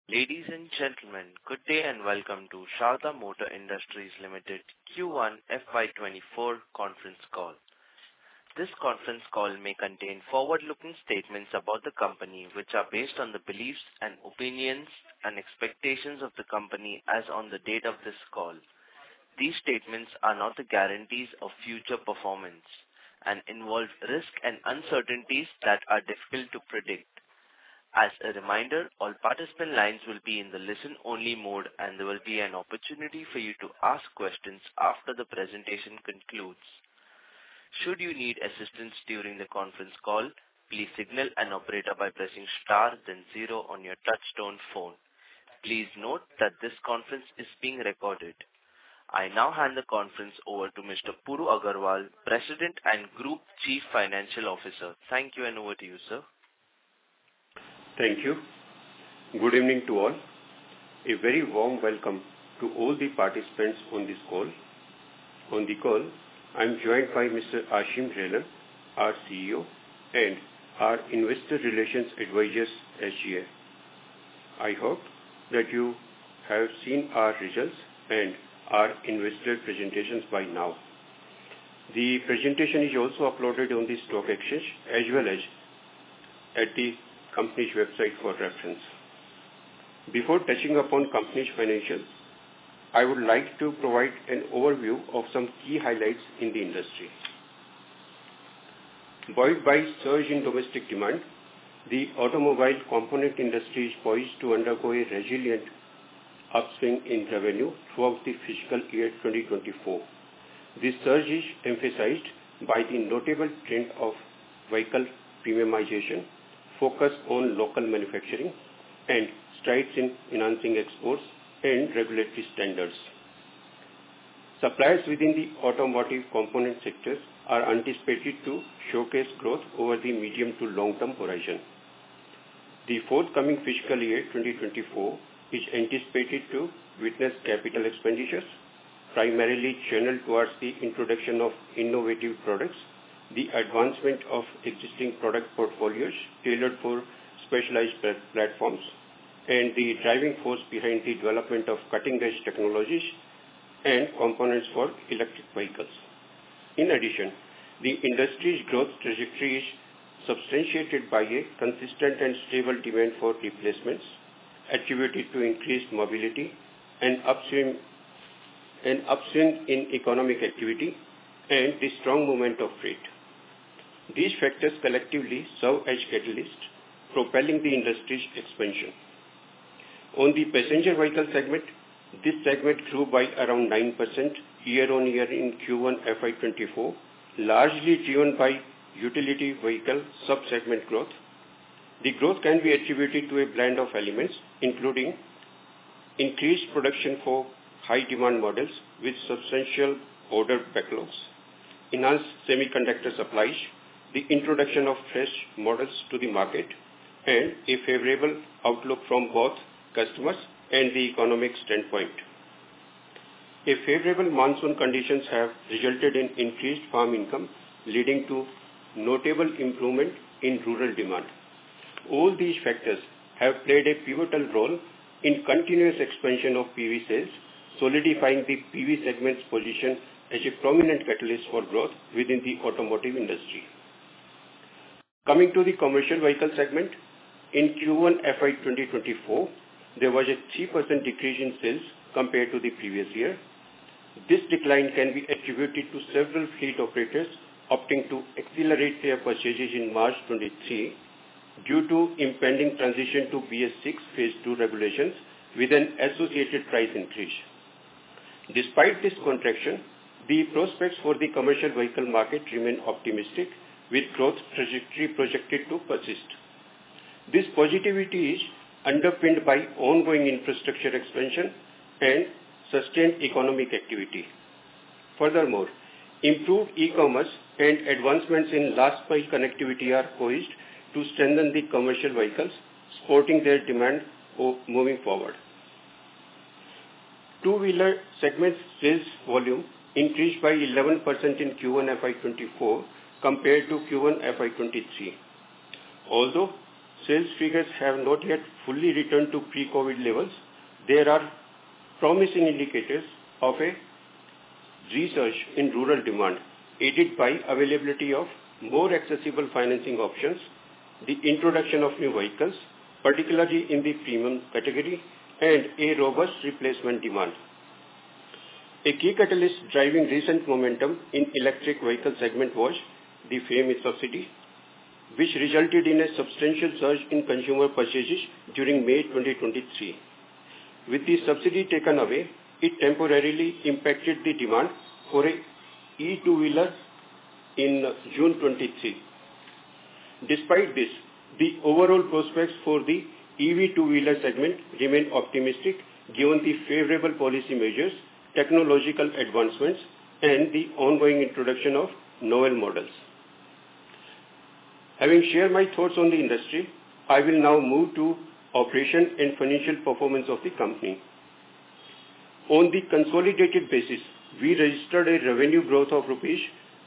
Ladies and gentlemen, good day and welcome to Sharda Motor Industries Limited Q1 FY24 conference call. This conference call may contain forward-looking statements about the company, which are based on the beliefs and opinions and expectations of the company as on the date of this call. These statements are not the guarantees of future performance and involve risks and uncertainties that are difficult to predict. As a reminder, all participant lines will be in the listen-only mode, and there will be an opportunity for you to ask questions after the presentation concludes. Should you need assistance during the conference call, please signal an operator by pressing star then 0 on your touchtone phone. Please note that this conference is being recorded. I now hand the conference over to Mr. Puru Agarwal, President and Group Chief Financial Officer. Thank you, and over to you, sir. Thank you. Good evening to all. A very warm welcome to all the participants on this call. On the call, I am joined by Mr. Ashim Relan, our CEO, and our Investor Relations Advisors, SGA. I hope that you have seen our results and our investor presentations by now. The presentation is also uploaded on the stock exchange as well as at the company's website for reference. Before touching upon company's financials, I would like to provide an overview of some key highlights in the industry. Buoyed by surge in domestic demand, the automobile component industry is poised to undergo a resilient upswing in revenue throughout the fiscal year 2024. This surge is emphasized by the notable trend of vehicle premiumization, focus on local manufacturing, and strides in enhancing exports and regulatory standards. Suppliers within the automotive component sectors are anticipated to showcase growth over the medium to long-term horizon. The forthcoming fiscal year 2024 is anticipated to witness capital expenditures, primarily channeled towards the introduction of innovative products, the advancement of existing product portfolios tailored for specialized platforms, and the driving force behind the development of cutting-edge technologies and components for electric vehicles. In addition, the industry's growth trajectory is substantiated by a consistent and stable demand for replacements, attributed to increased mobility and upswing in economic activity and the strong movement of freight. These factors collectively serve as catalysts, propelling the industry's expansion. On the passenger vehicle segment, this segment grew by around 9% year-on-year in Q1 FY24, largely driven by utility vehicle sub-segment growth. The growth can be attributed to a blend of elements, including increased production for high-demand models with substantial order backlogs, enhanced semiconductor supplies, the introduction of fresh models to the market, and a favorable outlook from both customers and the economic standpoint. A favorable monsoon conditions have resulted in increased farm income, leading to notable improvement in rural demand. All these factors have played a pivotal role in continuous expansion of PV sales, solidifying the PV segment's position as a prominent catalyst for growth within the automotive industry. Coming to the commercial vehicle segment, in Q1 FY 2024, there was a 3% decrease in sales compared to the previous year. This decline can be attributed to several fleet operators opting to accelerate their purchases in March 23 due to impending transition to BS6 Phase 2 regulations with an associated price increase. Despite this contraction, the prospects for the commercial vehicle market remain optimistic, with growth trajectory projected to persist. This positivity is underpinned by ongoing infrastructure expansion and sustained economic activity. Furthermore, improved e-commerce and advancements in last-mile connectivity are poised to strengthen the commercial vehicles, supporting their demand moving forward. Two-wheeler segment sales volume increased by 11% in Q1 FY24 compared to Q1 FY23. Although sales figures have not yet fully returned to pre-COVID levels, there are promising indicators of a resurge in rural demand, aided by availability of more accessible financing options, the introduction of new vehicles, particularly in the premium category, and a robust replacement demand. A key catalyst driving recent momentum in electric vehicle segment was the FAME subsidy, which resulted in a substantial surge in consumer purchases during May 2023. With the subsidy taken away, it temporarily impacted the demand for a e-two-wheeler in June 23. Despite this, the overall prospects for the EV two-wheeler segment remain optimistic given the favorable policy measures, technological advancements, and the ongoing introduction of novel models. Having shared my thoughts on the industry, I will now move to operation and financial performance of the company. On the consolidated basis, we registered a revenue growth of rupees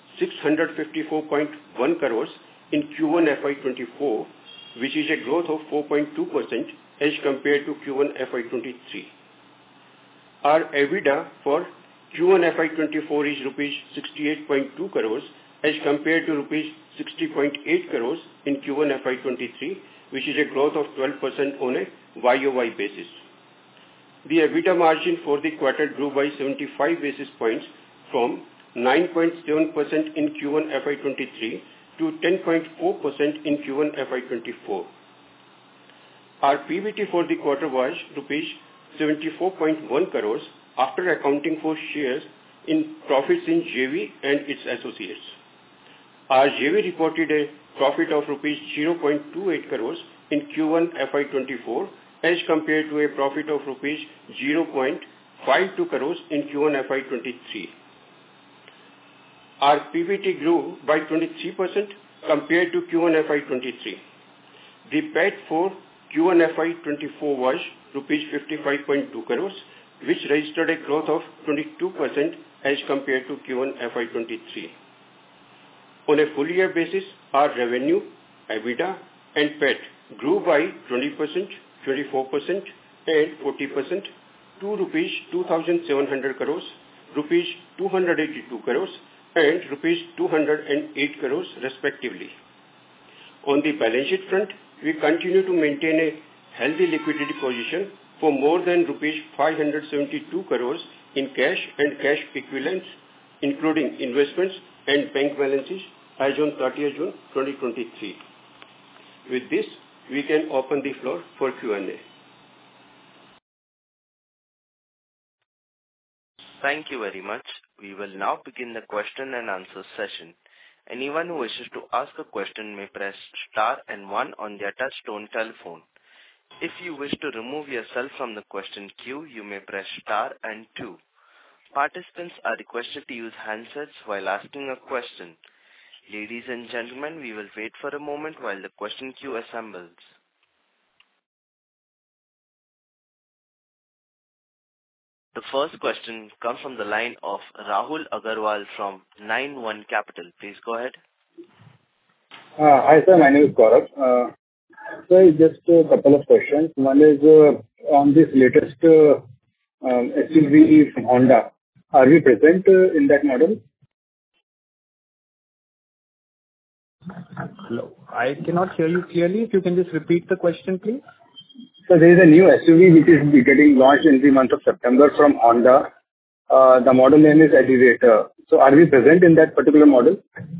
654.1 crores in Q1 FY24, which is a growth of 4.2% as compared to Q1 FY23. Our EBITDA for Q1 FY24 is rupees 68.2 crores as compared to rupees 60.8 crores in Q1 FY23, which is a growth of 12% on a YOY basis. The EBITDA margin for the quarter grew by 75 basis points from 9.7% in Q1 FY23 to 10.4% in Q1 FY24. Our PBT for the quarter was rupees 74.1 crores after accounting for shares in profits in JV and its associates. Our JV reported a profit of rupees 0.28 crores in Q1 FY24 as compared to a profit of rupees 0.52 crores in Q1 FY23. Our PBT grew by 23% compared to Q1 FY23. The PAT for Q1 FY24 was rupees 55.2 crores, which registered a growth of 22% as compared to Q1 FY23. On a full year basis, our revenue, EBITDA and PAT grew by 20%, 24% and 40% to rupees 2,700 crores, rupees 282 crores and rupees 208 crores respectively. On the balance sheet front, we continue to maintain a healthy liquidity position for more than rupees 572 crores in cash and cash equivalents, including investments and bank balances as on 30th June 2023. With this, we can open the floor for Q&A. Thank you very much. We will now begin the question and answer session. Anyone who wishes to ask a question may press star and 1 on their touch-tone telephone. If you wish to remove yourself from the question queue, you may press star and 2. Participants are requested to use handsets while asking a question. Ladies and gentlemen, we will wait for a moment while the question queue assembles. The first question comes from the line of Rahul Agarwal from 9-1 Capital. Please go ahead. Hi sir, my name is Gaurav. Sir, just a couple of questions. One is on this latest SUV from Honda. Are we present in that model? Hello. I cannot hear you clearly. If you can just repeat the question, please. So there is a new SUV which is getting launched in the month of September from Honda. The model name is Elevator. So are we present in that particular model?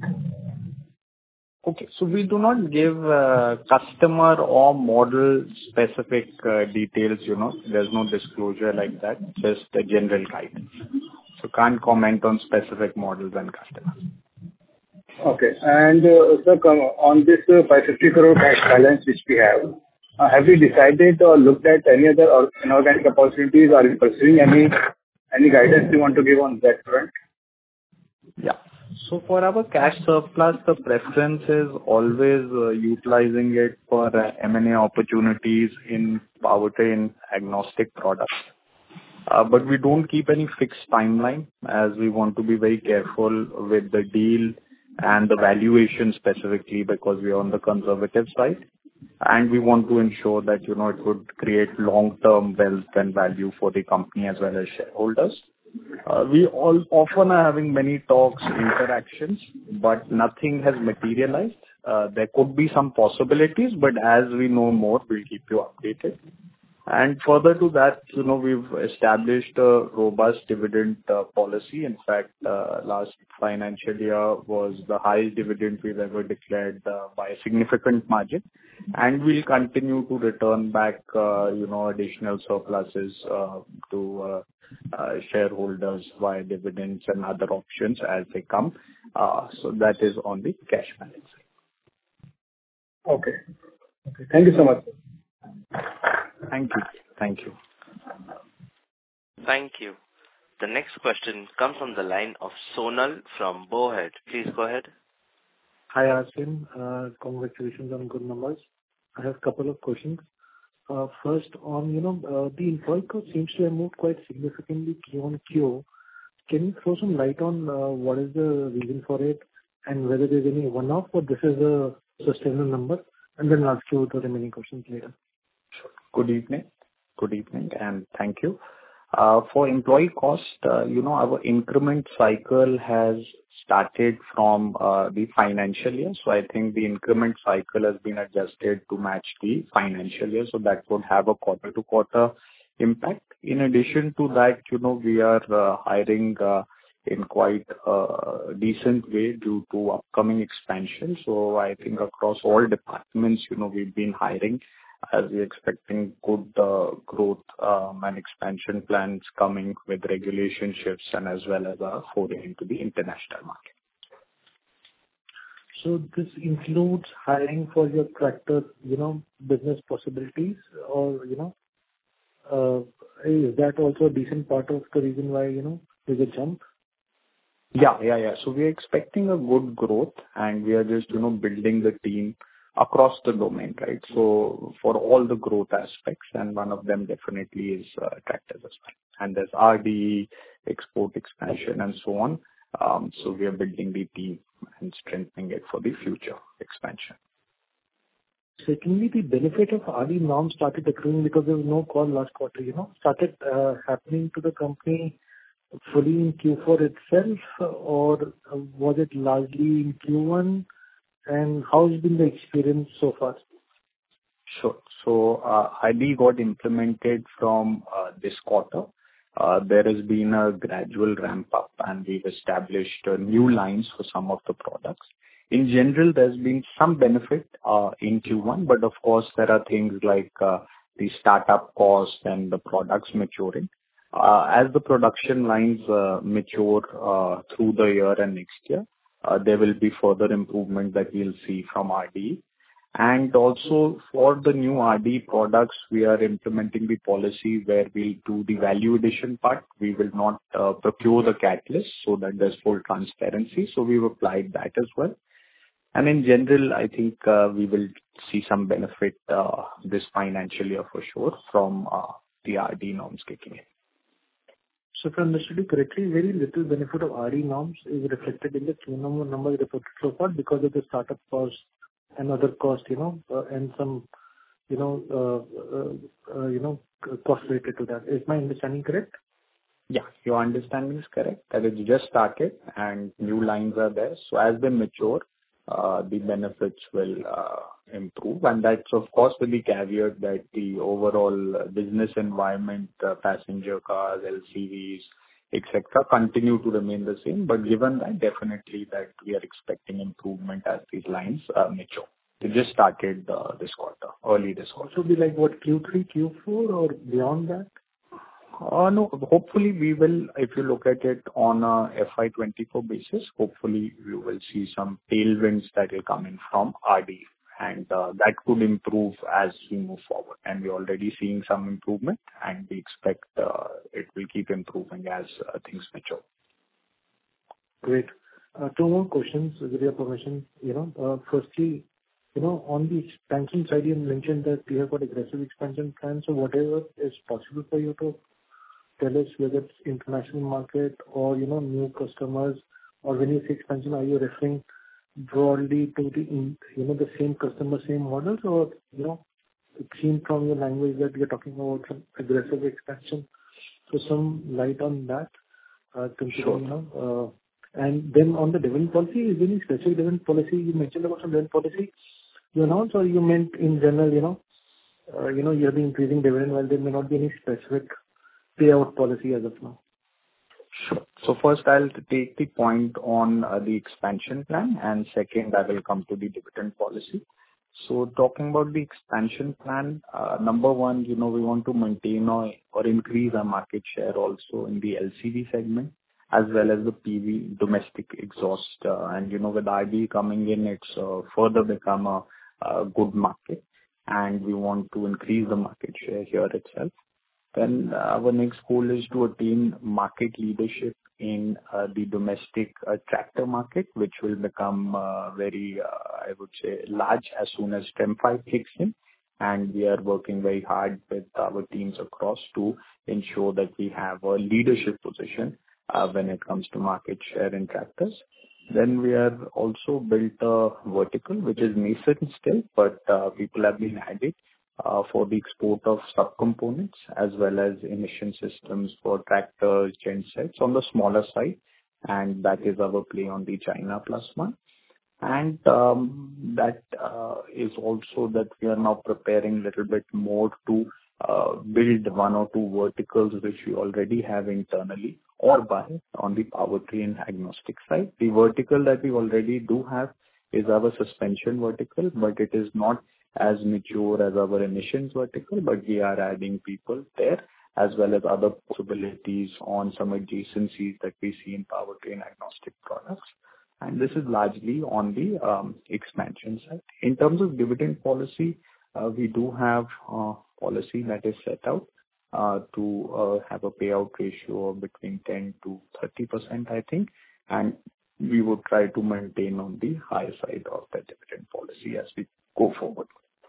Okay. So we do not give customer or model specific details, There's no disclosure like that, just a general guidance. So can't comment on specific models and customers. Okay. And sir, on this 550 crore cash balance which we have we decided or looked at any other inorganic opportunities? Are we pursuing any guidance you want to give on that front? Yeah. So for our cash surplus, the preference is always utilizing it for M&A opportunities in powertrain agnostic products. But we don't keep any fixed timeline as we want to be very careful with the deal and the valuation specifically because we are on the conservative side. and we want to ensure that, it would create long-term wealth and value for the company as well as shareholders. We all often are having many talks, interactions, but nothing has materialized. There could be some possibilities, but as we know more, we'll keep you updated. And further to that, we've established a robust dividend policy. In fact, last financial year was the highest dividend we've ever declared by a significant margin. And we'll continue to return back, additional surpluses to shareholders via dividends and other options as they come. So that is on the cash balance. Okay. Thank you so much. Thank you. Thank you. Thank you. The next question comes from the line of Sonal from Bowhead. Please go ahead. Hi, Aasim. Congratulations on good numbers. I have a couple of questions. First, on the employee cost seems to have moved quite significantly Q on Q. Can you throw some light on what is the reason for it and whether there's any one-off or this is a sustainable number? And then I'll ask you the remaining questions later. Sure. Good evening, and thank you. For employee cost, our increment cycle has started from the financial year. So I think the increment cycle has been adjusted to match the financial year. So that would have a quarter-to-quarter impact. In addition to that, we are hiring in quite a decent way due to upcoming expansion. So I think across all departments, we've been hiring as we're expecting good growth and expansion plans coming with regulation shifts and as well as a foray into the international market. So this includes hiring for your tractor, business possibilities, or is that also a decent part of the reason why there's a jump? Yeah. So we're expecting a good growth, and we are just building the team across the domain, right? So for all the growth aspects, and one of them definitely is tractors as well. And there's RD, export expansion, and so on. So we are building the team and strengthening it for the future expansion. Secondly, the benefit of RD norms started accruing because there was no call last quarter, started happening to the company fully in Q4 itself, or was it largely in Q1? And how has been the experience so far? Sure. So ID got implemented from this quarter. There has been a gradual ramp up, and we've established new lines for some of the products. In general, there's been some benefit in Q1, but of course, there are things like the startup cost and the products maturing. As the production lines mature through the year and next year, there will be further improvement that we'll see from RD. And also for the new RD products, we are implementing the policy where we'll do the value addition part. We will not procure the catalyst so that there's full transparency. So we've applied that as well. And in general, I think we will see some benefit this financial year for sure from the RD norms kicking in. So if I understood you correctly, very little benefit of RD norms is reflected in the Q numbers reported so far because of the startup cost and other cost, and some, cost related to that. Is my understanding correct? Yeah, your understanding is correct. That it's just started and new lines are there. So as they mature, the benefits will improve. And that's, of course, with the caveat that the overall business environment, passenger cars, LCVs, etc., continue to remain the same. But given that, definitely that we are expecting improvement as these lines mature. They just started early this quarter. So be like what, Q3, Q4 or beyond that? No, hopefully we will, if you look at it on a FY24 basis, hopefully we will see some tailwinds that will come in from RD, and that could improve as we move forward. And we're already seeing some improvement, and we expect it will keep improving as things mature. Great. Two more questions with your permission. Firstly, on the expansion side, you mentioned that you have got aggressive expansion plans. So whatever is possible for you to tell us, whether it's international market or, new customers, or when you say expansion, are you referring broadly to the same customer, same models, or, it seemed from your language that you're talking about some aggressive expansion. So some light on that, considering, and then on the dividend policy, is there any specific dividend policy you mentioned about some dividend policy you announced, or you meant in general, you have been increasing dividend while there may not be any specific payout policy as of now? Sure. So first, I'll take the point on the expansion plan, and second, I will come to the dividend policy. So talking about the expansion plan, number one, we want to maintain or increase our market share also in the LCV segment, as well as the PV domestic exhaust. And, with RDE coming in, it's further become a good market, and we want to increase the market share here itself. Then our next goal is to attain market leadership in the domestic tractor market, which will become very, I would say, large as soon as TREM V kicks in. And we are working very hard with our teams across to ensure that we have a leadership position when it comes to market share in tractors. Then we are also built a vertical, which is nascent still, but people have been added for the export of subcomponents as well as emission systems for tractors, gensets on the smaller side, and that is our play on the China Plus One. And that is also that we are now preparing a little bit more to build one or two verticals which we already have internally or buy on the powertrain agnostic side. The vertical that we already do have is our suspension vertical, but it is not as mature as our emissions vertical, but we are adding people there as well as other possibilities on some adjacencies that we see in powertrain agnostic products. And this is largely on the expansion side. In terms of dividend policy, we do have a policy that is set out to have a payout ratio of between 10 to 30%, I think, and we would try to maintain on the higher side of the dividend policy as we go forward.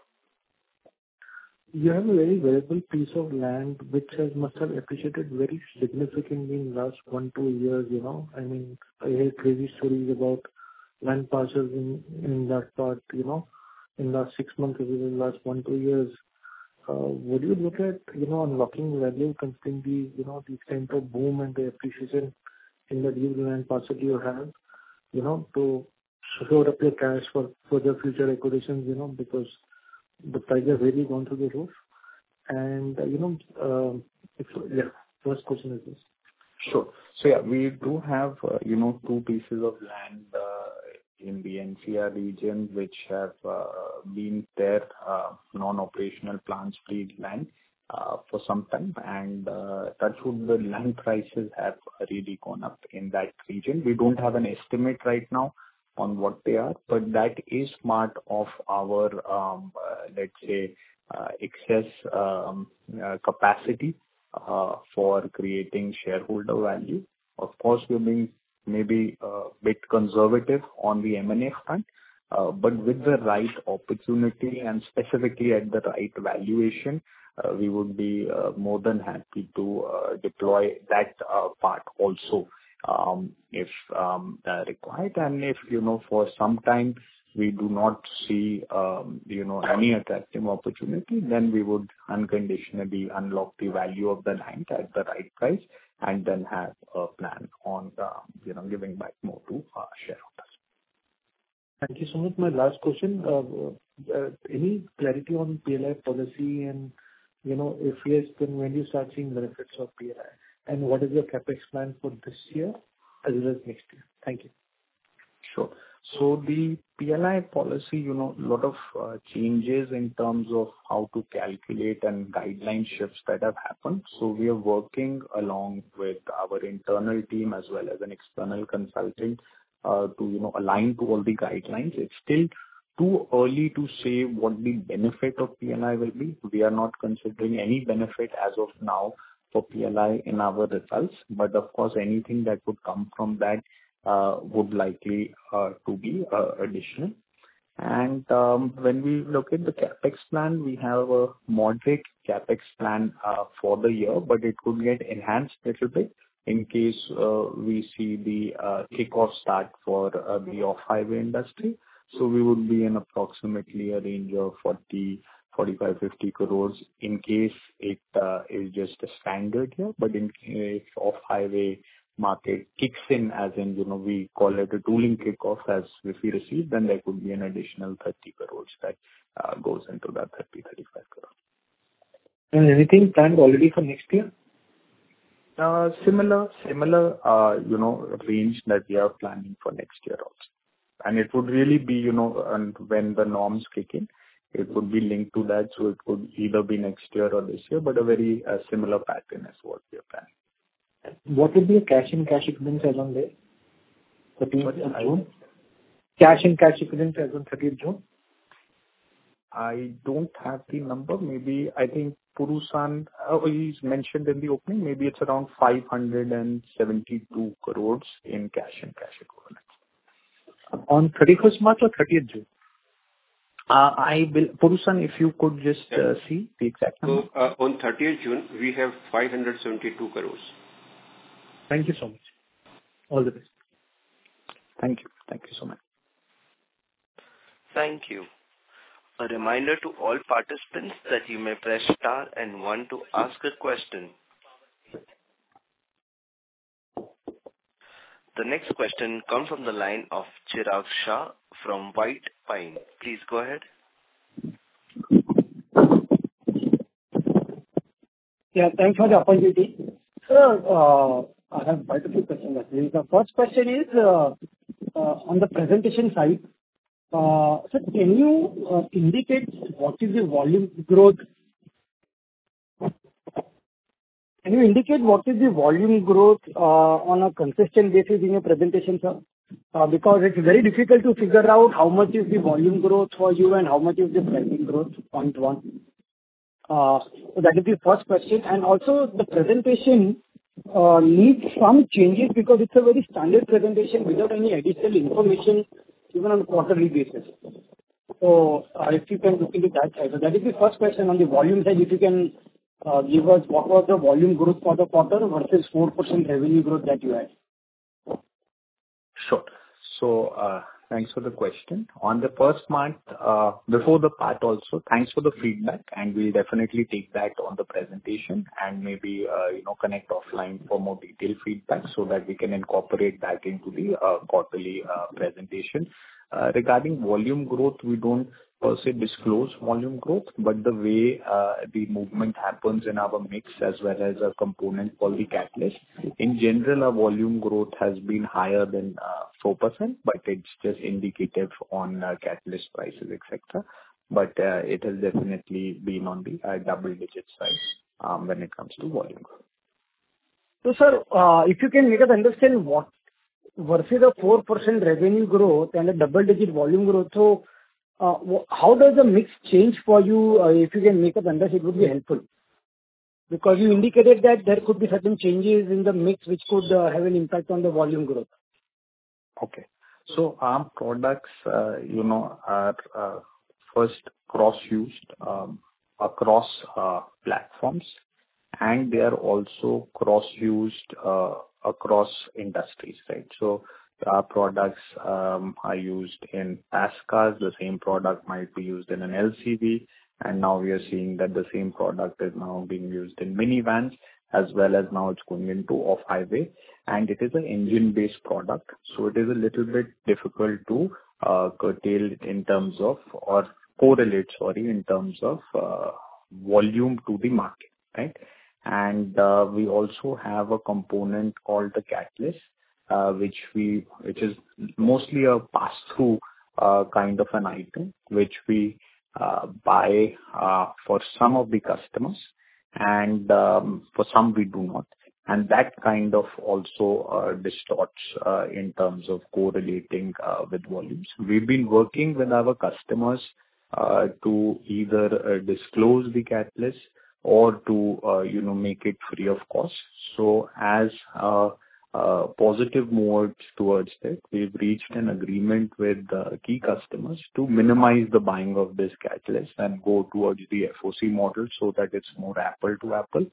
You have a very valuable piece of land which must have appreciated very significantly in the last 1-2 years, I mean, I hear crazy stories about land parcels in that part, in the last 6 months, or in the last 1-2 years. Would you look at, unlocking value considering the extent of boom and the appreciation in the new land parcel you have, to shore up your cash for further future acquisitions, because the price has really gone through the roof. And, first question is this. Sure. So, we do have, 2 pieces of land in the NCR region, which have been there, non-operational plants-free land for some time. And touch wood, the land prices have really gone up in that region. We don't have an estimate right now on what they are, but that is part of our, let's say, excess capacity for creating shareholder value. Of course, we're being maybe a bit conservative on the M&A front, but with the right opportunity and specifically at the right valuation, we would be more than happy to deploy that part also, if required. And if, for some time we do not see, any attractive opportunity, then we would unconditionally unlock the value of the land at the right price and then have a plan on, giving back more to our shareholders. Thank you so much. My last question, any clarity on PLI policy and, if yes, then when do you start seeing benefits of PLI? And what is your CapEx plan for this year as well as next year? Thank you. Sure. So the PLI policy, a lot of changes in terms of how to calculate and guideline shifts that have happened. So we are working along with our internal team as well as an external consultant to, align to all the guidelines. It's still too early to say what the benefit of PLI will be. We are not considering any benefit as of now for PLI in our results, but of course, anything that would come from that would likely to be additional. And when we look at the capex plan, we have a moderate capex plan for the year, but it could get enhanced a little bit in case we see the kickoff start for the off-highway industry. So we would be in approximately a range of 45, 50 crores in case it is just a standard here. But in case off-highway market kicks in, as in, we call it a tooling kickoff, as if we receive, then there could be an additional 30 crores that goes into that 35 crores. And anything planned already for next year? Similar, range that we are planning for next year also. And it would really be, and when the norms kick in, it would be linked to that. So it could either be next year or this year, but a very similar pattern as what we are planning. What would be a cash and cash equivalents as on there? 30th June? Cash and cash equivalents as on 30th June? I don't have the number. Maybe, I think Purusan, he's mentioned in the opening, maybe it's around 572 crores in cash and cash equivalents. On 31st March or 30th June? Purusan, if you could just see the exact number. So, on 30th June, we have 572 crores. Thank you so much. All the best. Thank you. Thank you so much. Thank you. A reminder to all participants that you may press star and 1 to ask a question. The next question comes from the line of Chirag Shah from White Pine. Please go ahead. Yeah, thanks for the opportunity. Sir, I have quite a few questions actually. The first question is on the presentation side. Sir, can you indicate what is the volume growth? Can you indicate what is the volume growth on a consistent basis in your presentation, sir? Because it's very difficult to figure out how much is the volume growth for you and how much is the pricing growth, point one. So that is the first question. And also the presentation needs some changes because it's a very standard presentation without any additional information even on a quarterly basis. So if you can look into that side. So that is the first question on the volume side. If you can give us what was the volume growth for the quarter versus 4% revenue growth that you had. Sure. So thanks for the question. On the first part, before the part also, thanks for the feedback, and we'll definitely take that on the presentation and maybe connect offline for more detailed feedback so that we can incorporate that into the quarterly presentation. Regarding volume growth, we don't per se disclose volume growth, but the way the movement happens in our mix as well as a component called the catalyst, in general, our volume growth has been higher than 4%, but it's just indicative on catalyst prices, etc. But it has definitely been on the double-digit side when it comes to volume growth. So, sir, if you can make us understand what versus a 4% revenue growth and a double-digit volume growth, so how does the mix change for you? If you can make us understand, it would be helpful. Because you indicated that there could be certain changes in the mix which could have an impact on the volume growth. Okay. So our products, are first cross-used across platforms, and they are also cross-used across industries, right? So our products are used in passenger cars. The same product might be used in an LCV, and now we are seeing that the same product is now being used in minivans, as well as now it's going into off-highway, and it is an engine-based product. So it is a little bit difficult to curtail in terms of, or correlate, in terms of volume to the market, right? And we also have a component called the catalyst, which is mostly a pass-through kind of an item, which we buy for some of the customers, and for some we do not. And that kind of also distorts in terms of correlating with volumes. We've been working with our customers to either disclose the catalyst or to make it free of cost. So as positive moves towards it, we've reached an agreement with key customers to minimize the buying of this catalyst and go towards the FOC model so that it's more apple to apple.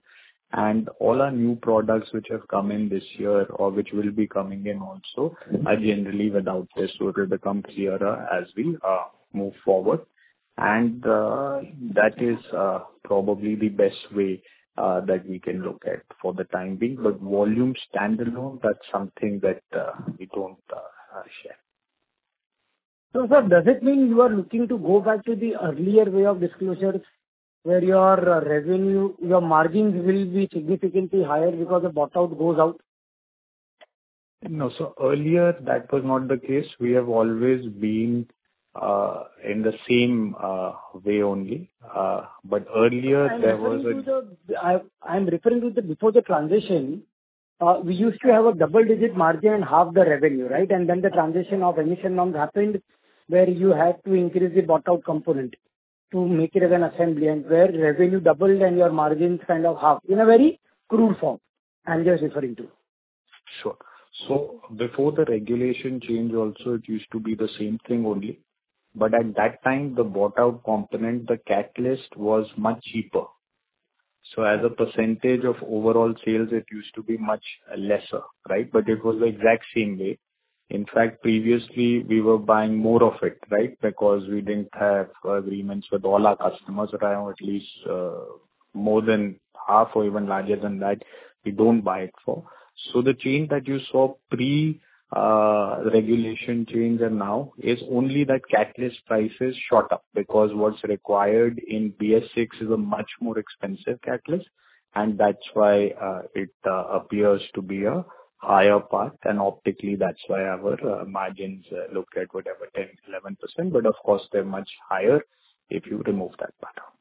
And all our new products which have come in this year or which will be coming in also are generally without this, so it will become clearer as we move forward. And that is probably the best way that we can look at for the time being. But volume standalone, that's something that we don't share. So, sir, does it mean you are looking to go back to the earlier way of disclosures where your revenue, your margins will be significantly higher because the bought out goes out? No, so earlier that was not the case. We have always been in the same way only. But earlier there was I'm referring to the before the transition. We used to have a double-digit margin and half the revenue, right? And then the transition of emission norms happened, where you had to increase the bought-out component to make it as an assembly, and where revenue doubled and your margins kind of half, in a very crude form. I'm just referring to. Sure. So before the regulation change also, it used to be the same thing only. But at that time, the bought-out component, the catalyst was much cheaper. So as a percentage of overall sales, it used to be much lesser, right? But it was the exact same way. In fact, previously we were buying more of it, right? Because we didn't have agreements with all our customers around, at least more than half or even larger than that, we don't buy it for. So the change that you saw pre-regulation change and now is only that catalyst prices shot up, because what's required in BS6 is a much more expensive catalyst, and that's why it appears to be a higher part, and optically that's why our margins look at whatever 10-11%, but of course they're much higher if you remove that part out.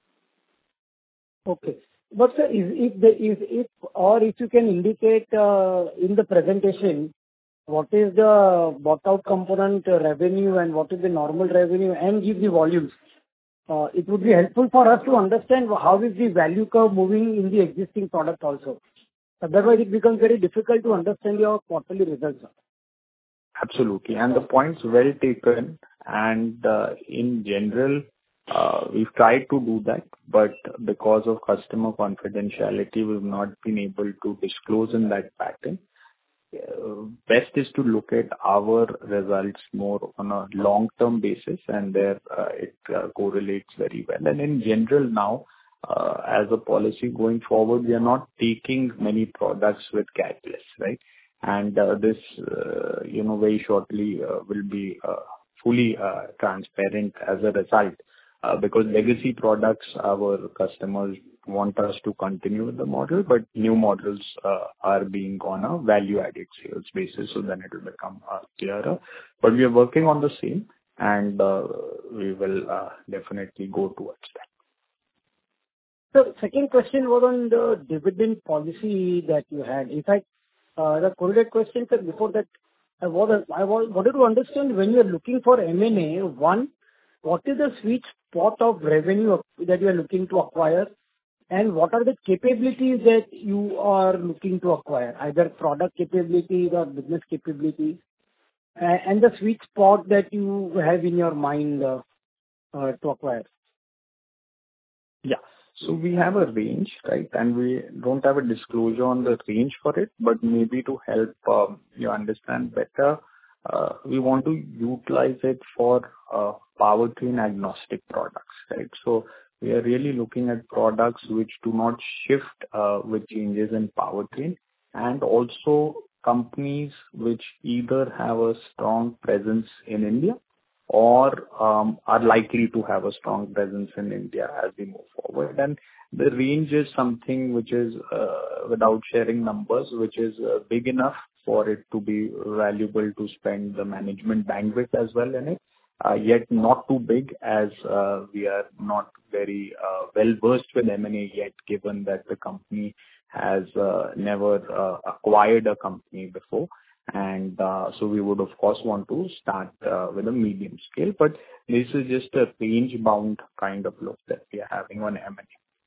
Okay. But sir, if you can indicate in the presentation what is the bought out component revenue and what is the normal revenue, and give the volumes, it would be helpful for us to understand how is the value curve moving in the existing product also. Otherwise, it becomes very difficult to understand your quarterly results. Absolutely. And the point's well taken. And in general, we've tried to do that, but because of customer confidentiality, we've not been able to disclose in that pattern. Best is to look at our results more on a long-term basis, and there it correlates very well. And in general now, as a policy going forward, we are not taking many products with catalysts, right? And this, very shortly will be fully transparent as a result, because legacy products, our customers want us to continue with the model, but new models are being on a value-added sales basis, so then it will become clearer. But we are working on the same, and we will definitely go towards that. So second question was on the dividend policy that you had. In fact, the correlated question, sir, before that, I wanted to understand when you are looking for M&A, one, what is the sweet spot of revenue that you are looking to acquire, and what are the capabilities that you are looking to acquire, either product capabilities or business capabilities, and the sweet spot that you have in your mind to acquire? Yeah. So we have a range, right? And we don't have a disclosure on the range for it, but maybe to help you understand better, we want to utilize it for powertrain agnostic products, right? So we are really looking at products which do not shift with changes in powertrain, and also companies which either have a strong presence in India or are likely to have a strong presence in India as we move forward. And the range is something which is, without sharing numbers, which is big enough for it to be valuable to spend the management bandwidth as well in it, yet not too big as we are not very well versed with M&A yet, given that the company has never acquired a company before. And so we would, of course, want to start with a medium scale, but this is just a range-bound kind of look that we are having on M&A.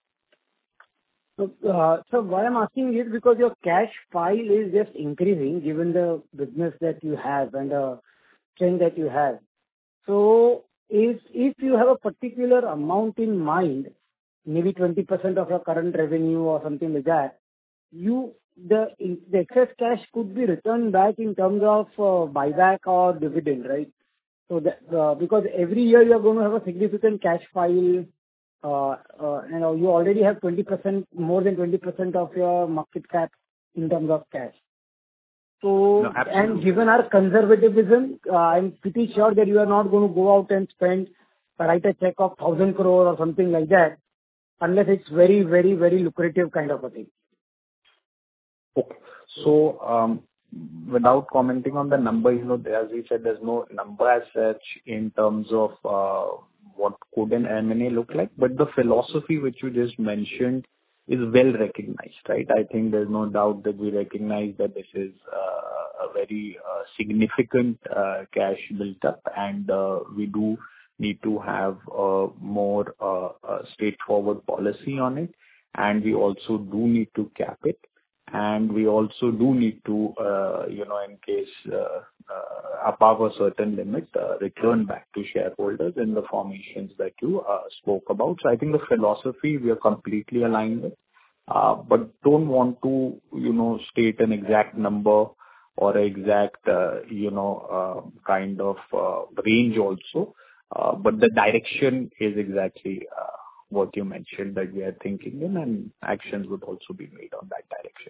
So why I'm asking is because your cash pile is just increasing given the business that you have and the strength that you have. So if you have a particular amount in mind maybe 20% of your current revenue or something like that, the excess cash could be returned back in terms of buyback or dividend, right? So that because every year you are going to have a significant cash pile, you already have 20%, more than 20% of your market cap in terms of cash. So, No, absolutely. and given our conservatism, I'm pretty sure that you are not going to go out and write a check of 1,000 crore or something like that, unless it's very, very, very lucrative kind of a thing. Okay. So, without commenting on the number, as we said, there's no number as such in terms of what could an M&A look like, but the philosophy which you just mentioned is well recognized, right? I think there's no doubt that we recognize that this is a very significant cash built up, and we do need to have a more straightforward policy on it, and we also do need to cap it. And we also do need to, in case above a certain limit, return back to shareholders in the formations that you spoke about. So I think the philosophy we are completely aligned with, but don't want to, state an exact number or exact, kind of range also. But the direction is exactly what you mentioned that we are thinking in, and actions would also be made on that direction.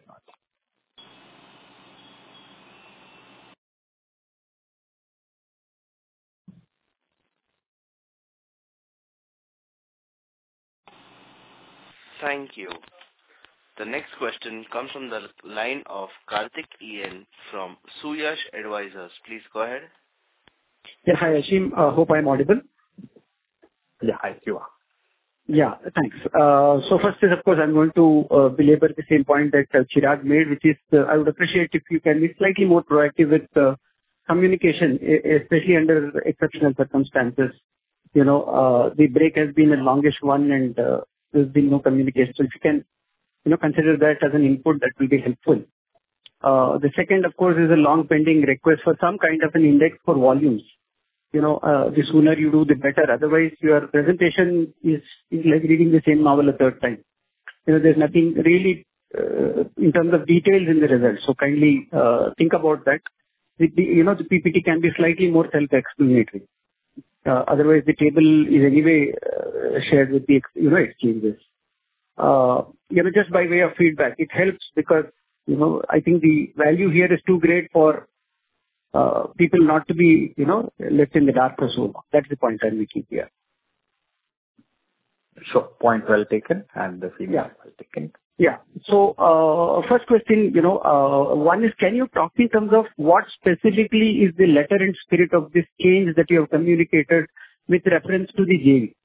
Thank you. The next question comes from the line of Karthik EN from Suyash Advisors. Please go ahead. Yeah, hi, Aseem. Hope I'm audible. Yeah, hi, you are. Yeah, thanks. So first is, of course, I'm going to belabor the same point that Chirag made, which is I would appreciate if you can be slightly more proactive with communication, especially under exceptional circumstances. The break has been the longest one, and there's been no communication. So if you can, consider that as an input, that will be helpful. The second, of course, is a long pending request for some kind of an index for volumes. The sooner you do, the better. Otherwise, your presentation is like reading the same novel a third time. There's nothing really in terms of details in the results. So kindly think about that. The PPT can be slightly more self-explanatory. Otherwise, the table is anyway shared with the exchanges. Just by way of feedback, it helps because I think the value here is too great for people not to be, left in the dark for so long. That's the point I'm making here. Sure. Point well taken, and the feedback well taken. Yeah. So, first question, one is, can you talk in terms of what specifically is the letter and spirit of this change that you have communicated with reference to the JV?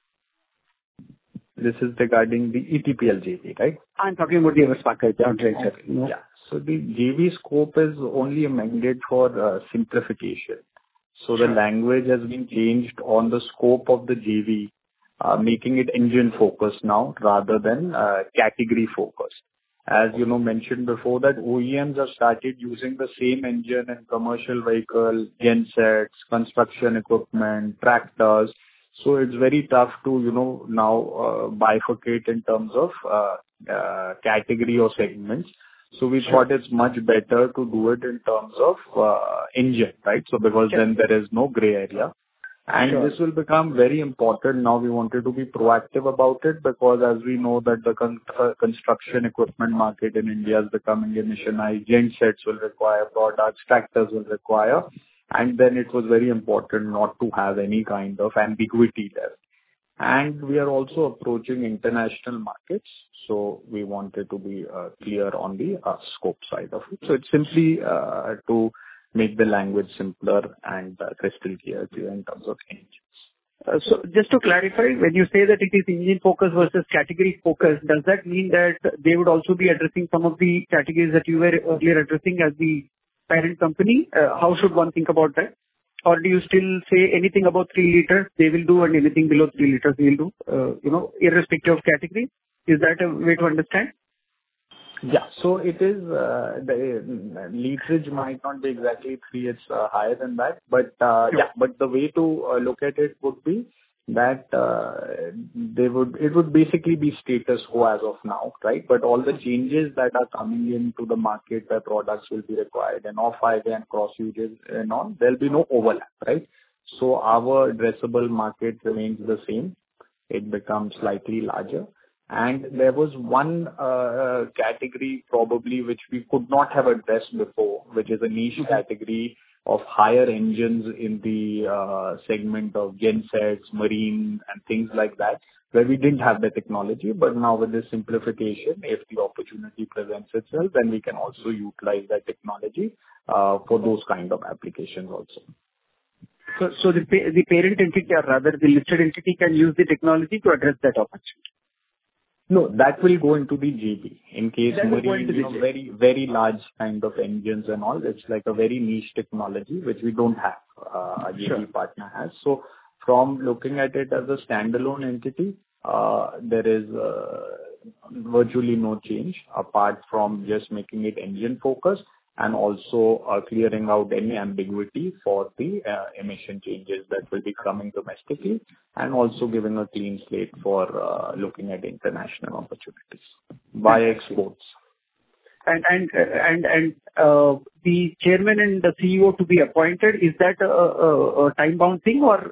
This is regarding the ETPL JV, right? I'm talking about the Everspark joint venture. Yeah. So the JV scope is only amended for simplification. So the language has been changed on the scope of the JV, making it engine focused now rather than category focused. As mentioned before, that OEMs have started using the same engine in commercial vehicle, gensets, construction equipment, tractors. So it's very tough to, now bifurcate in terms of category or segments. So we thought it's much better to do it in terms of engine, right? So because then there is no gray area. And this will become very important. Now we wanted to be proactive about it because as we know that the construction equipment market in India is becoming emissionized, gensets will require products, tractors will require. And then it was very important not to have any kind of ambiguity there. And we are also approaching international markets, so we wanted to be clear on the scope side of it. So it's simply to make the language simpler and crystal clear in terms of engines. So just to clarify, when you say that it is engine focus versus category focus, does that mean that they would also be addressing some of the categories that you were earlier addressing as the parent company? How should one think about that? Or do you still say anything above 3 liters they will do and anything below 3 liters they will do, irrespective of category? Is that a way to understand? Yeah. So it is, the literage might not be exactly 3, it's higher than that. But but the way to look at it would be that it would basically be status quo as of now, right? But all the changes that are coming into the market, where products will be required and off-highway and cross uses and all, there'll be no overlap, right? So our addressable market remains the same. It becomes slightly larger. And there was one category probably which we could not have addressed before, which is a niche category of higher engines in the segment of gensets, marine, and things like that, where we didn't have the technology. But now with this simplification, if the opportunity presents itself, then we can also utilize that technology for those kind of applications also. So the parent entity, or rather the listed entity, can use the technology to address that opportunity? No, that will go into the JV. In case That will go marine, into the JV. very, very large kind of engines and all, it's like a very niche technology which we don't have, a JV partner has. So from looking at it as a standalone entity, there is virtually no change apart from just making it engine focused and also clearing out any ambiguity for the emission changes that will be coming domestically, and also giving a clean slate for looking at international opportunities by exports. And the chairman and the CEO to be appointed, is that a time-bound thing, or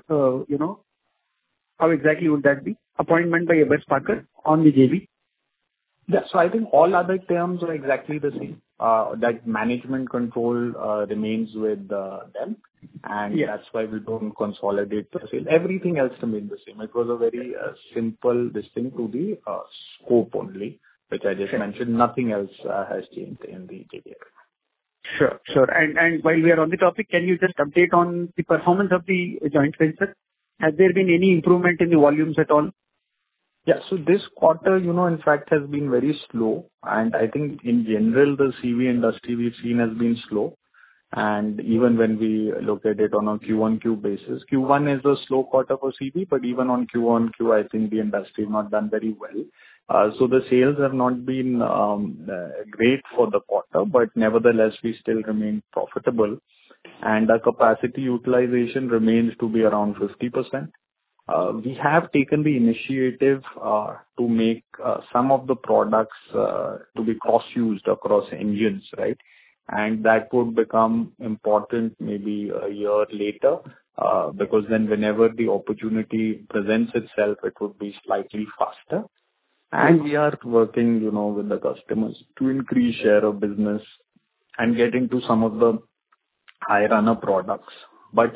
how exactly would that be? Appointment by Ebbers Parker on the JV? Yeah. So I think all other terms are exactly the same. That management control remains with them, and that's why we don't consolidate the sale. Everything else remains the same. It was a very simple distinct to the scope only, which I just mentioned. Nothing else has changed in the JV. Sure. And while we are on the topic, can you just update on the performance of the joint venture? Has there been any improvement in the volumes at all? Yeah. So this quarter, in fact, has been very slow. And I think in general, the CV industry we've seen has been slow. And even when we look at it on a Q1Q basis, Q1 is a slow quarter for CV, but even on Q1Q, I think the industry has not done very well. So the sales have not been great for the quarter, but nevertheless, we still remain profitable. And our capacity utilization remains to be around 50%. We have taken the initiative to make some of the products to be cross-used across engines, right? And that would become important maybe a year later, because then whenever the opportunity presents itself, it would be slightly faster. And we are working, with the customers to increase share of business and get into some of the high runner products. But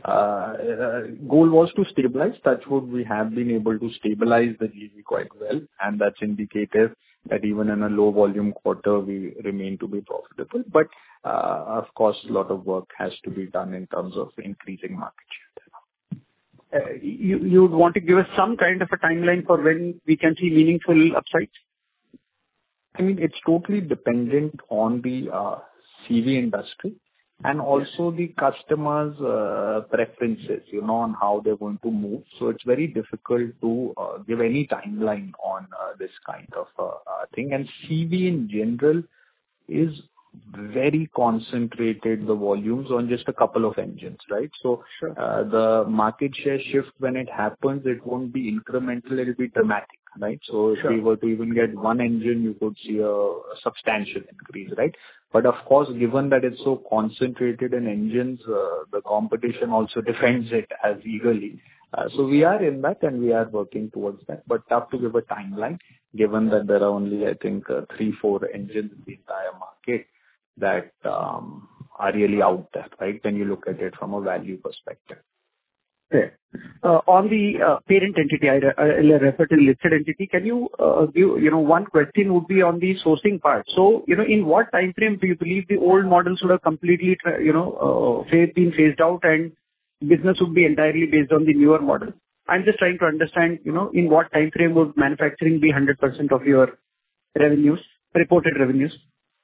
goal was to stabilize. Touch wood, we have been able to stabilize the JV quite well, and that's indicative that even in a low volume quarter, we remain to be profitable. But of course, a lot of work has to be done in terms of increasing market share. You would want to give us some kind of a timeline for when we can see meaningful upsides? I mean, it's totally dependent on the CV industry and also the customers' preferences, on how they're going to move. So it's very difficult to give any timeline on this kind of thing. And CV in general is very concentrated, the volumes on just a couple of engines, right? So the market share shift, when it happens, it won't be incremental, it'll be dramatic, right? So if we were to even get one engine, you could see a substantial increase, right? But of course, given that it's so concentrated in engines, the competition also defends it as eagerly. So we are in that and we are working towards that, but tough to give a timeline, given that there are only, I think, 3-4 engines in the entire market that are really out there, right? When you look at it from a value perspective. Okay. On the parent entity, I refer to listed entity. Can you give, one question would be on the sourcing part. So, in what time frame do you believe the old models would have completely, been phased out and business would be entirely based on the newer model? I'm just trying to understand, in what time frame would manufacturing be 100% of your revenues, reported revenues?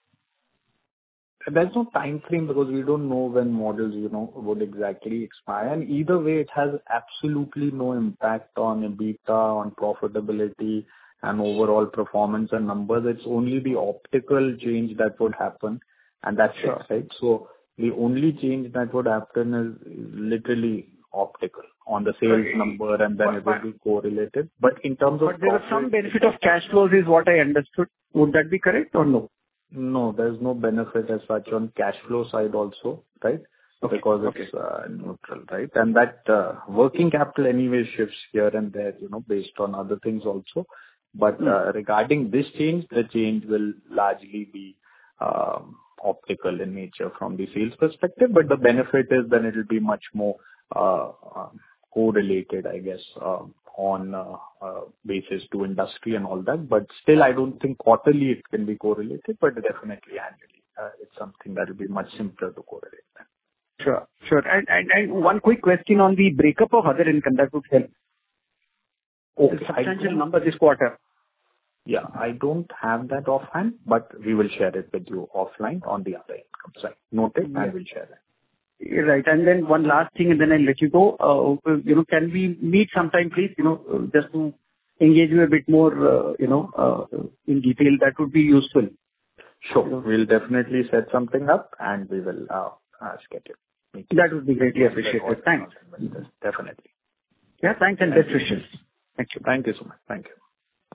There's no time frame because we don't know when models, would exactly expire. And either way, it has absolutely no impact on EBITDA, on profitability and overall performance and numbers. It's only the optical change that would happen, and that's it, right? So the only change that would happen is literally optical. on the sales number, and then it will be correlated. But in terms of But there was some benefit of cash flows is what I understood. Would that be correct or no? No, there's no benefit as such on cash flow side also, right? Okay. Because it's neutral, right? And that working capital anyway shifts here and there, based on other things also. But regarding this change, the change will largely be optical in nature from the sales perspective, but the benefit is then it will be much more correlated, I guess, on basis to industry and all that. But still, I don't think quarterly it can be correlated, but definitely annually. It's something that will be much simpler to correlate then. Sure. And one quick question on the breakup of other income that would help. Okay. Substantial number this quarter. Yeah, I don't have that offhand, but we will share it with you offline on the other income side. Note it, I will share that. Right. And then one last thing, and then I'll let you go. Can we meet sometime, please, just to engage you a bit more, in detail? That would be useful. Sure. We'll definitely set something up, and we will schedule. That would be greatly appreciated. Thanks. Definitely. Yeah, thanks and best wishes. Thank you. Thank you so much. Thank you.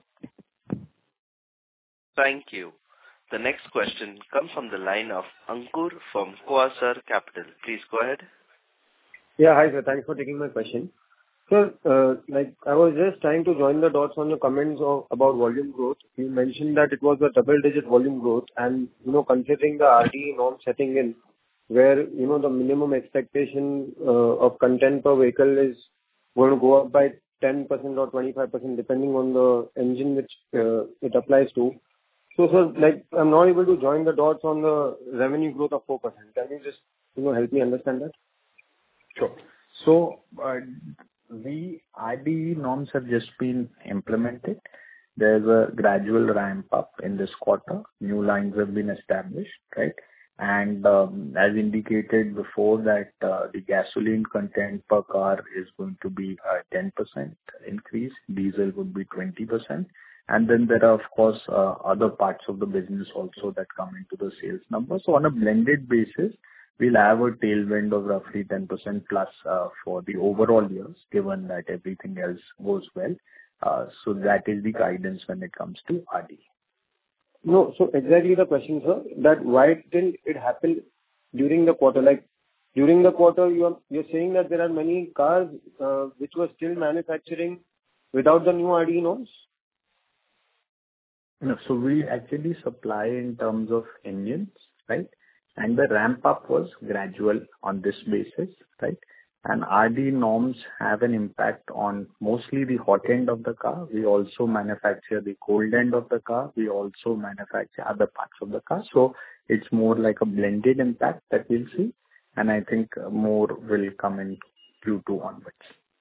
Thank you. The next question comes from the line of Ankur from Quasar Capital. Please go ahead. Yeah, hi sir. Thanks for taking my question. Sir, I was just trying to join the dots on your comments about volume growth. You mentioned that it was a double-digit volume growth, and considering the RDE norm setting in, where the minimum expectation of content per vehicle is going to go up by 10% or 25%, depending on the engine which it applies to. So, sir, I'm not able to join the dots on the revenue growth of 4%. Can you just, help me understand that? Sure. So, the RDE norms have just been implemented. There's a gradual ramp up in this quarter. New lines have been established, right? And as indicated before that the gasoline content per car is going to be a 10% increase. Diesel would be 20%. And then there are, of course, other parts of the business also that come into the sales number. So on a blended basis, we'll have a tailwind of roughly 10% plus for the overall years, given that everything else goes well. So that is the guidance when it comes to RDE. No, so exactly the question, sir, that why didn't it happen during the quarter? During the quarter, you're saying that there are many cars which were still manufacturing without the new RDE norms? No, so we actually supply in terms of engines, right? And the ramp up was gradual on this basis, right? And RDE norms have an impact on mostly the hot end of the car. We also manufacture the cold end of the car. We also manufacture other parts of the car. So it's more like a blended impact that we'll see. And I think more will come in Q2 onwards.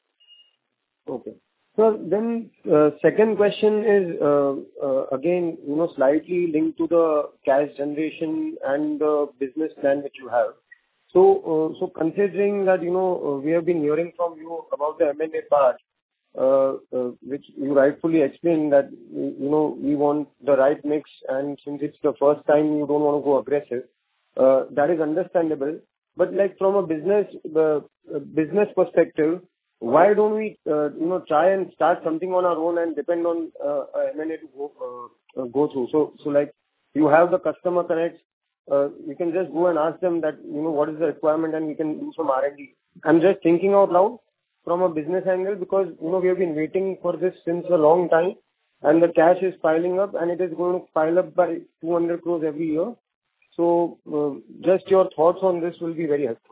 Okay. So then second question is, again, slightly linked to the cash generation and the business plan which you have. So considering that, we have been hearing from you about the M&A part, which you rightfully explained that, we want the right mix, and since it's the first time you don't want to go aggressive, that is understandable. But from a business perspective, why don't we, try and start something on our own and depend on M&A to go through? So you have the customer connects, you can just go and ask them that, what is the requirement, and we can do some R&D. I'm just thinking out loud from a business angle because, we have been waiting for this since a long time, and the cash is piling up, and it is going to pile up by 200 crores every year. So just your thoughts on this will be very helpful.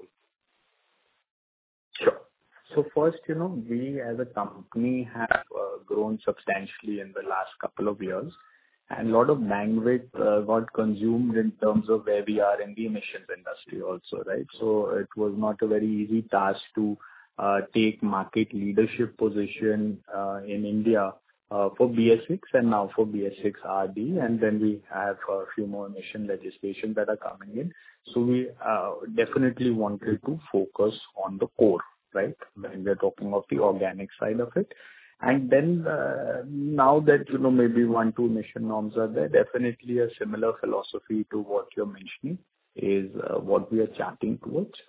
Sure. So first, we as a company have grown substantially in the last couple of years, and a lot of bandwidth got consumed in terms of where we are in the emissions industry also, right? So it was not a very easy task to take market leadership position in India for BS6 and now for BS6 RD, and then we have a few more emission legislation that are coming in. So we definitely wanted to focus on the core, right? When we're talking of the organic side of it. And then now that, maybe 1-2 emission norms are there, definitely a similar philosophy to what you're mentioning is what we are charting towards.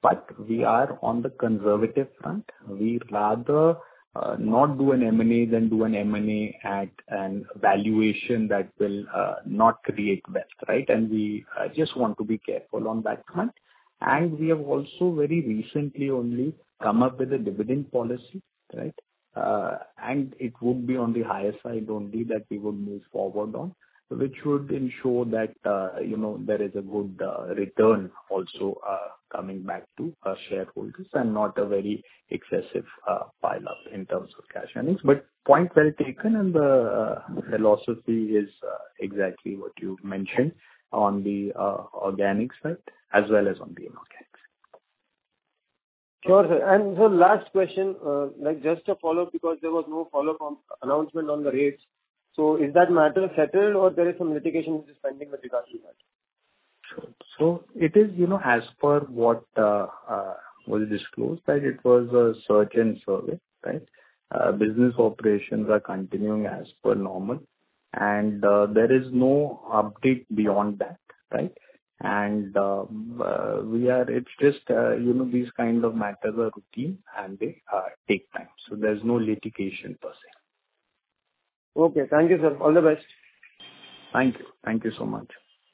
but we are on the conservative front. We rather not do an M&A than do an M&A at an valuation that will not create wealth, right? And we just want to be careful on that front. And we have also very recently only come up with a dividend policy, right? And it would be on the higher side only that we would move forward on, which would ensure that, there is a good return also coming back to our shareholders and not a very excessive pile up in terms of cash earnings. But point well taken, and the philosophy is exactly what you mentioned on the organic side as well as on the inorganic side. Sure, sir. And so last question, just a follow-up, because there was no follow-up announcement on the rates. So is that matter settled, or there is some litigation which is pending with regards to that? Sure. So it is, as per what was disclosed, that it was a search and survey, right? Business operations are continuing as per normal, and there is no update beyond that, right? And it's just, these kind of matters are routine and they take time. So there's no litigation per se. Okay. Thank you, sir. All the best. Thank you. Thank you so much.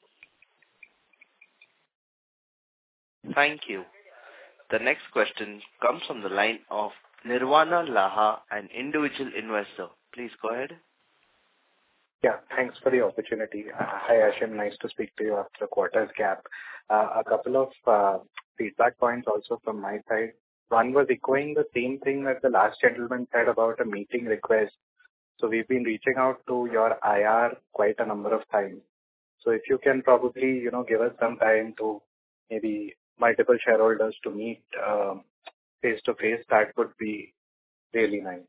Thank you. The next question comes from the line of Nirvana Laha, an individual investor. Please go ahead. Yeah, thanks for the opportunity. Hi, Ashim. Nice to speak to you after a quarter's gap. A couple of feedback points also from my side. One was echoing the same thing that the last gentleman said about a meeting request. So we've been reaching out to your IR quite a number of times. So if you can probably, give us some time to maybe multiple shareholders to meet face to face, that would be really nice.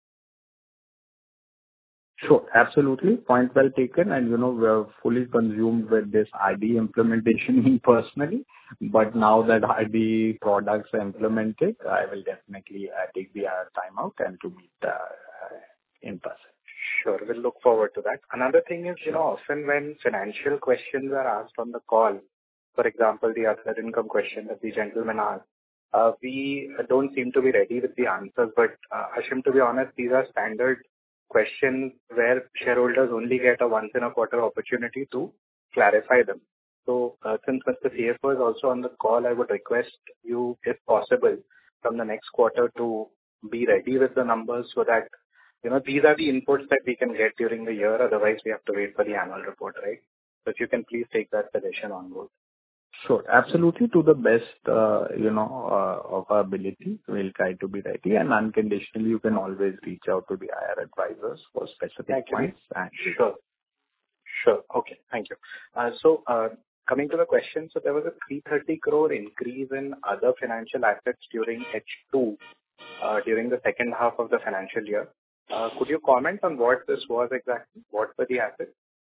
Sure, absolutely. Point well taken. And, we're fully consumed with this RD implementation personally. But now that RD products are implemented, I will definitely take the time out and to meet in person. Sure, we'll look forward to that. Another thing is, often when financial questions are asked on the call, for example, the other income question that the gentleman asked, we don't seem to be ready with the answers. But Ashim, to be honest, these are standard questions where shareholders only get a once in a quarter opportunity to clarify them. So since Mr. CFO is also on the call, I would request you, if possible, from the next quarter to be ready with the numbers so that, these are the inputs that we can get during the year. Otherwise, we have to wait for the annual report, right? So if you can please take that suggestion on board. Sure. Absolutely. To the best, of our ability, we'll try to be ready. And unconditionally, you can always reach out to the IR advisors for specific points. Sure. Okay. Thank you. So coming to the question, so there was a 330 crore increase in other financial assets during H2, during the second half of the financial year. Could you comment on what this was exactly? What were the assets?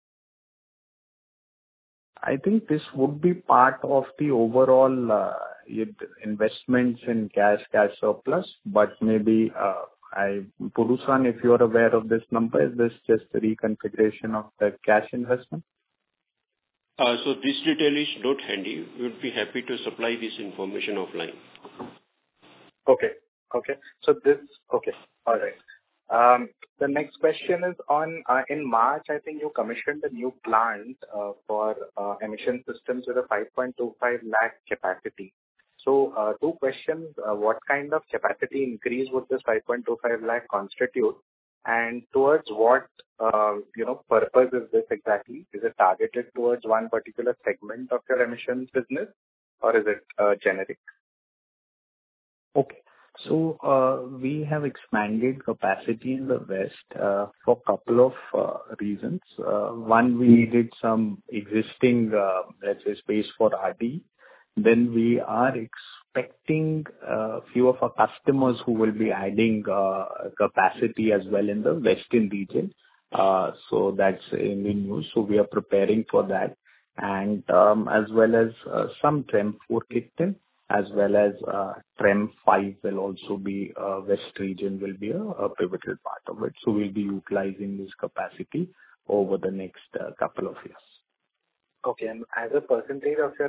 I think this would be part of the overall investments in cash surplus, but maybe Purusan, if you are aware of this number, is this just a reconfiguration of the cash investment? So this detail is not handy. We would be happy to supply this information offline. Okay. So all right. The next question is on, in March, I think you commissioned a new plant for emission systems with a 5.25 lakh capacity. So two questions. What kind of capacity increase would this 5.25 lakh constitute? And towards what, purpose is this exactly? Is it targeted towards one particular segment of your emissions business, or is it generic? Okay. So we have expanded capacity in the West for a couple of reasons. One, we needed some existing, space for RD. Then we are expecting a few of our customers who will be adding capacity as well in the Western region. So that's in the news. So we are preparing for that. And as well as some TREM 4 kicked in, as well as TREM 5 will also be, West region will be a pivotal part of it. So we'll be utilizing this capacity over the next couple of years. Okay. And as a percentage of your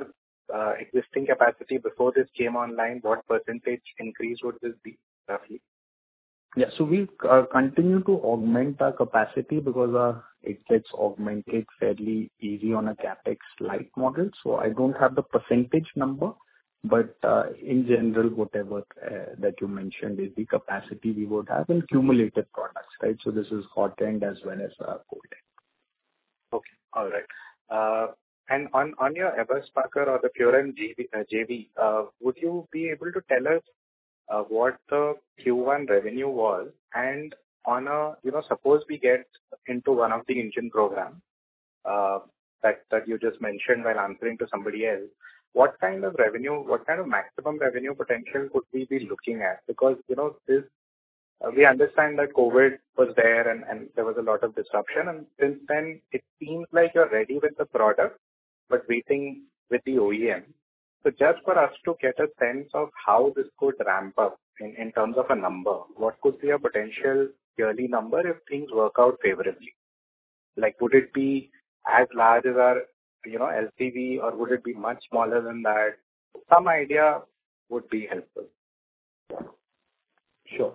existing capacity before this came online, what percentage increase would this be roughly? Yeah. So we continue to augment our capacity because it gets augmented fairly easy on a CapEx light model. So I don't have the percentage number, but in general, whatever that you mentioned is the capacity we would have in cumulative products, right? So this is hot end as well as cold end. Okay. All right. And on your Eberspacher or the Purem JV, would you be able to tell us what the Q1 revenue was? And on a, suppose we get into one of the engine programs that you just mentioned while answering to somebody else, what kind of revenue, what kind of maximum revenue potential could we be looking at? Because, this we understand that COVID was there and there was a lot of disruption. And since then, it seems like you're ready with the product, but waiting with the OEM. So just for us to get a sense of how this could ramp up in terms of a number, what could be a potential yearly number if things work out favorably? Like, would it be as large as our, LCV, or would it be much smaller than that? Some idea would be helpful. Sure.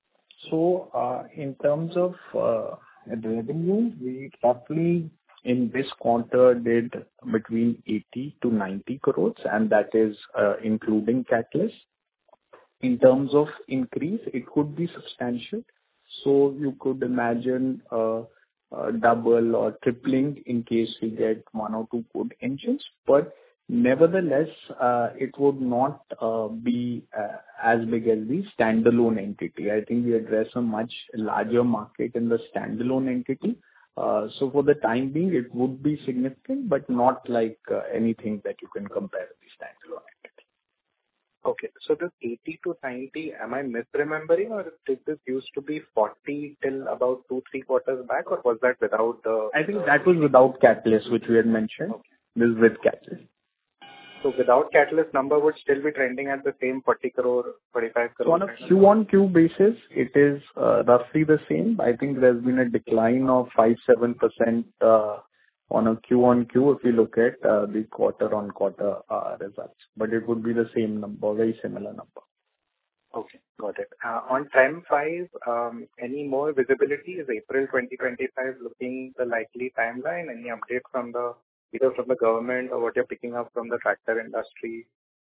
So, in terms of revenue, we roughly in this quarter did between 80 to 90 crores, and that is including Catalyst. In terms of increase, it could be substantial. So you could imagine double or tripling in case we get one or two good engines. But nevertheless, it would not be as big as the standalone entity. I think we address a much larger market in the standalone entity. So for the time being, it would be significant, but not like anything that you can compare with the standalone entity. Okay. So this 80 to 90, am I misremembering, or did this used to be 40 till about 2-3 quarters back, or was that without the... I think that was without Catalyst, which we had mentioned. Okay. This is with Catalyst. So without Catalyst, number would still be trending at the same 40 crore, 45 crore? So on a Q-on-Q basis, it is roughly the same. I think there's been a decline of 5-7% on a Q-on-Q if you look at the quarter-on-quarter results. But it would be the same number, very similar number. Okay, got it. On TREM 5, any more visibility? Is April 2025 looking the likely timeline? Any update from either from the government or what you're picking up from the tractor industry?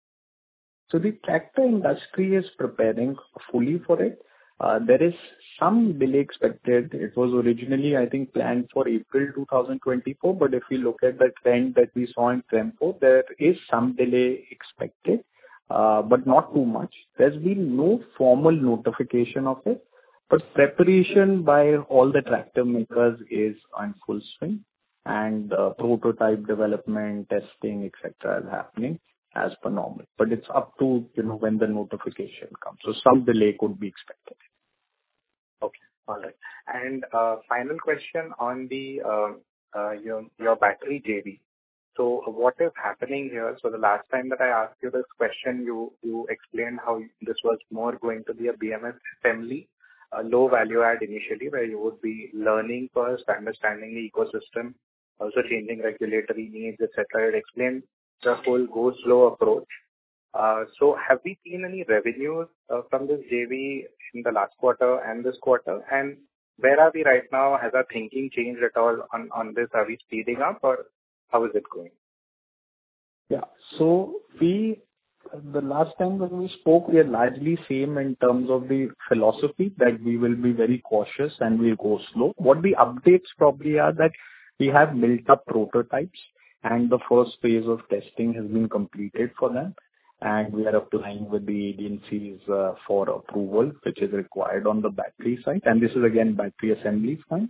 So the tractor industry is preparing fully for it. There is some delay expected. It was originally, I think, planned for April 2024, but if we look at the trend that we saw in TREM 4, there is some delay expected, but not too much. There's been no formal notification of it, but preparation by all the tractor makers is on full swing, and prototype development, testing, etc. is happening as per normal. But it's up to, when the notification comes. So some delay could be expected. Okay. All right. And final question on the your battery JV. So what is happening here? So the last time that I asked you this question, you explained how this was more going to be a BMS assembly, a low value add initially, where you would be learning first, understanding the ecosystem, also changing regulatory needs, etc. You explained the whole go slow approach. So have we seen any revenues from this JV in the last quarter and this quarter? And where are we right now? Has our thinking changed at all on this? Are we speeding up, or how is it going? Yeah. So the last time when we spoke, we are largely same in terms of the philosophy that we will be very cautious and we'll go slow. What the updates probably are that we have built up prototypes, and the first phase of testing has been completed for them, and we are applying with the agencies for approval, which is required on the battery side. And this is again battery assembly side.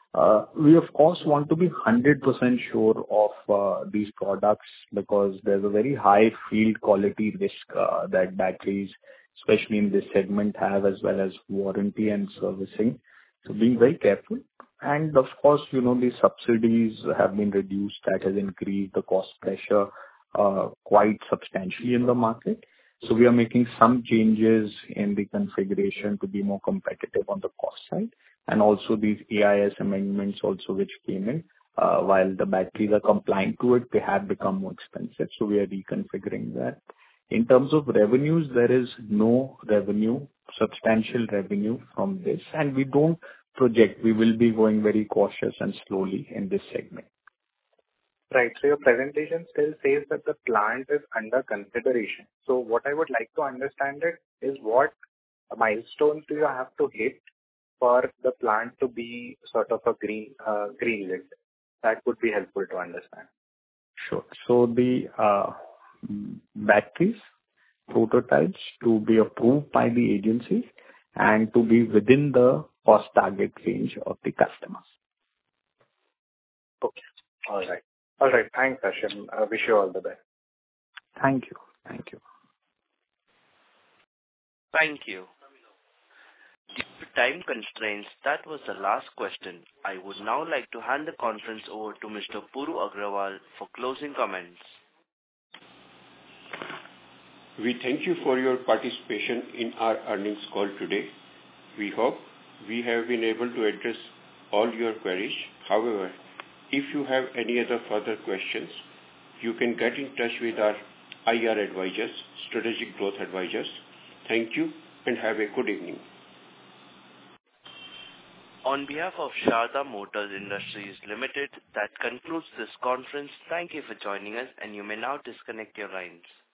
We of course want to be 100% sure of these products, because there's a very high field quality risk that batteries, especially in this segment, have, as well as warranty and servicing. So being very careful. And of course, the subsidies have been reduced. That has increased the cost pressure quite substantially in the market. So we are making some changes in the configuration to be more competitive on the cost side. And also these AIS amendments also which came in while the batteries are complying to it, they have become more expensive, so we are reconfiguring that. In terms of revenues, there is no revenue, substantial revenue from this, and we don't project. We will be going very cautious and slowly in this segment. Right. So your presentation still says that the plant is under consideration. So what I would like to understand is what milestones do you have to hit for the plant to be sort of a green lit? That would be helpful to understand. Sure. So the batteries, prototypes to be approved by the agency and to be within the cost target range of the customers. Okay. All right. All right. Thanks, Ashim. I wish you all the best. Thank you. Thank you. Thank you. Due to time constraints, that was the last question. I would now like to hand the conference over to Mr. Puru Agrawal for closing comments. We thank you for your participation in our earnings call today. We hope we have been able to address all your queries. However, if you have any other further questions, you can get in touch with our IR advisors, Strategic Growth Advisors. Thank you and have a good evening. On behalf of Sharda Motors Industries Limited, that concludes this conference. Thank you for joining us, and you may now disconnect your lines.